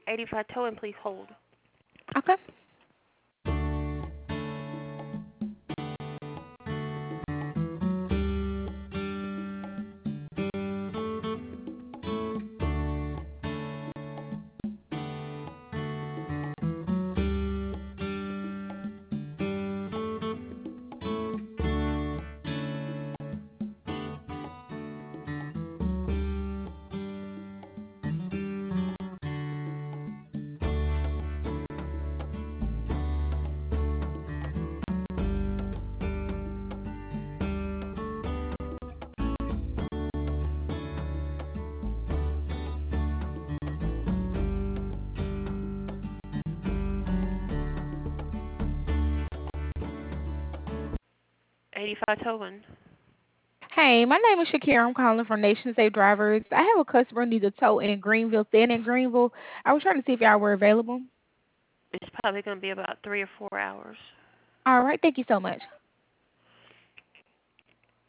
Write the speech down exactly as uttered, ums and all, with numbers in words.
eighty-five towing, please hold. Okay. eighty-five towing. Hey, my name is Shakira. I'm calling from Nation Safe Drivers. I have a customer who needs a tow in Greenville, staying in Greenville. I was trying to see if y'all were available. It's probably going to be about three or four hours. All right. Thank you so much.